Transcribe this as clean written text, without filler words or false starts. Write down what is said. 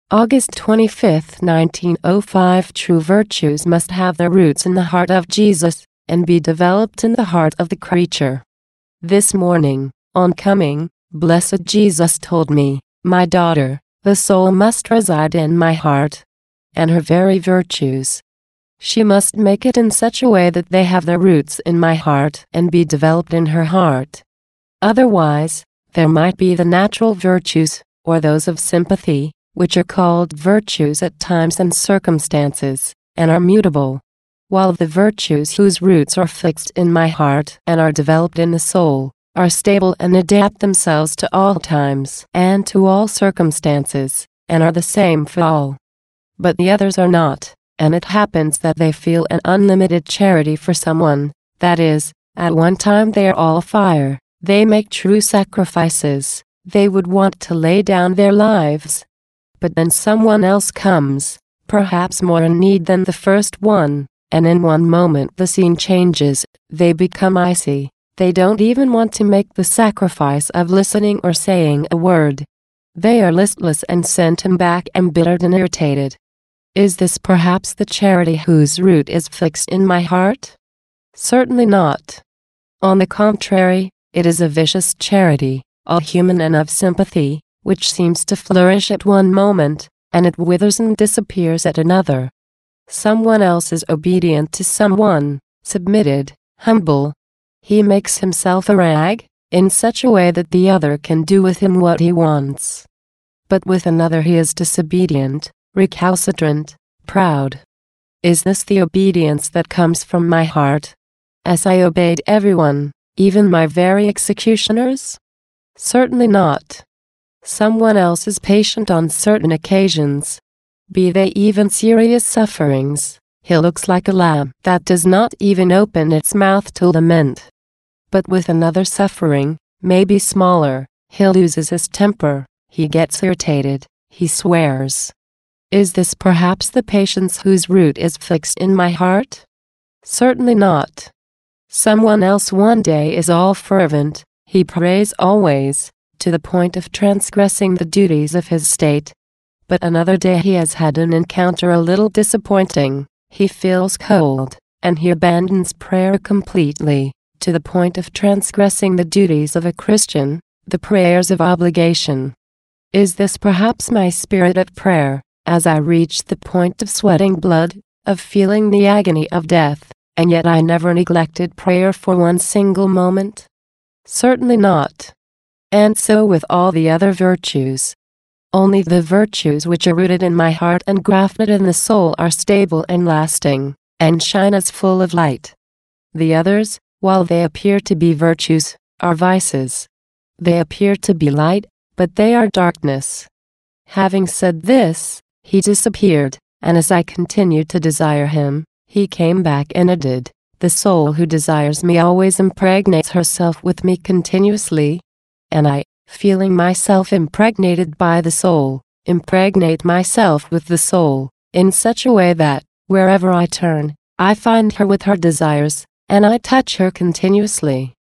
August 25, 1905. True virtues must have their roots in the heart of Jesus, and be developed in the heart of the creature. This morning, on coming, Blessed Jesus told me, "My daughter, the soul must reside in my heart, and her very virtues. She must make it in such a way that they have their roots in my heart and be developed in her heart. Otherwise, there might be the natural virtues, or those of sympathy, which are called virtues at times and circumstances, and are mutable, while the virtues whose roots are fixed in my heart and are developed in the soul, are stable and adapt themselves to all times and to all circumstances, and are the same for all. But the others are not, and it happens that they feel an unlimited charity for someone, that is, at one time they are all fire, they make true sacrifices, they would want to lay down their lives. But then someone else comes, perhaps more in need than the first one, and in one moment the scene changes, they become icy, they don't even want to make the sacrifice of listening or saying a word. They are listless and send him back embittered and irritated. Is this perhaps the charity whose root is fixed in my heart? Certainly not. On the contrary, it is a vicious charity, all human and of sympathy, which seems to flourish at one moment, and it withers and disappears at another. Someone else is obedient to someone, submitted, humble. He makes himself a rag, in such a way that the other can do with him what he wants. But with another he is disobedient, recalcitrant, proud. Is this the obedience that comes from my heart? As I obeyed everyone, even my very executioners? Certainly not. Someone else is patient on certain occasions, be they even serious sufferings. He looks like a lamb that does not even open its mouth to lament. But with another suffering, maybe smaller, he loses his temper, he gets irritated, he swears. Is this perhaps the patience whose root is fixed in my heart? Certainly not. Someone else one day is all fervent, he prays always, to the point of transgressing the duties of his state. But another day he has had an encounter a little disappointing, he feels cold, and he abandons prayer completely, to the point of transgressing the duties of a Christian, the prayers of obligation. Is this perhaps my spirit at prayer, as I reach the point of sweating blood, of feeling the agony of death, and yet I never neglected prayer for one single moment? Certainly not. And so with all the other virtues. Only the virtues which are rooted in my heart and grafted in the soul are stable and lasting, and shine as full of light. The others, while they appear to be virtues, are vices. They appear to be light, but they are darkness. Having said this, he disappeared, and as I continued to desire him, he came back and added, "The soul who desires me always impregnates herself with me continuously." And I, feeling myself impregnated by the soul, impregnate myself with the soul, in such a way that, wherever I turn, I find her with her desires, and I touch her continuously.